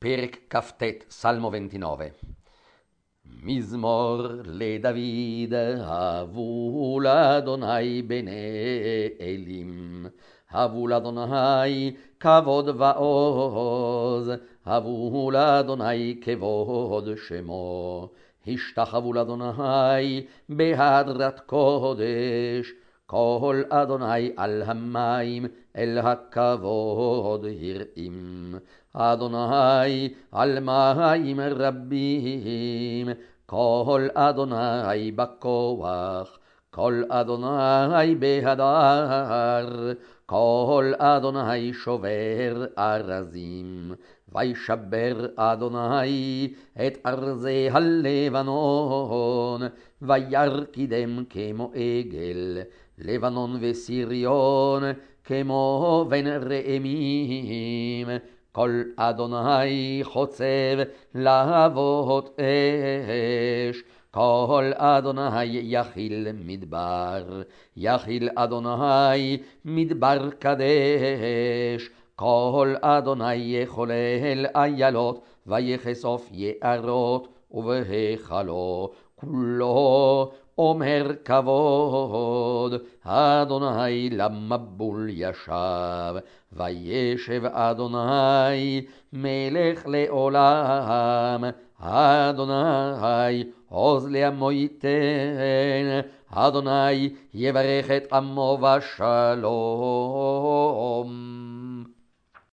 פרק כ"ט, סלמו 29. מזמור לדוד, הבו לאדוני בני אלים. הבו לאדוני כבוד ועוז, הבו לאדוני כבוד שמו. השתחוו לאדוני בהדרת קודש, כל אדוני על המים אל הכבוד הרעים. אדוני על מים רבים, כל אדוני בכוח, כל אדוני בהדר, כל אדוני שובר ארזים. וישבר אדוני את ארזי הלבנון, וירקידם כמו עגל, לבנון וסיריון כמו בן ראמים. כל אדוני חוצב להבות אש, כל אדוני יכיל מדבר, יכיל אדוני מדבר קדש. כל אדוני יחולל איילות ויחשוף יערות, ובהיכלו כולו אומר כבוד. אדוני למבול ישב, וישב אדוני מלך לעולם. אדוני עוז לעמו ייתן, אדוני יברך את עמו בשלום.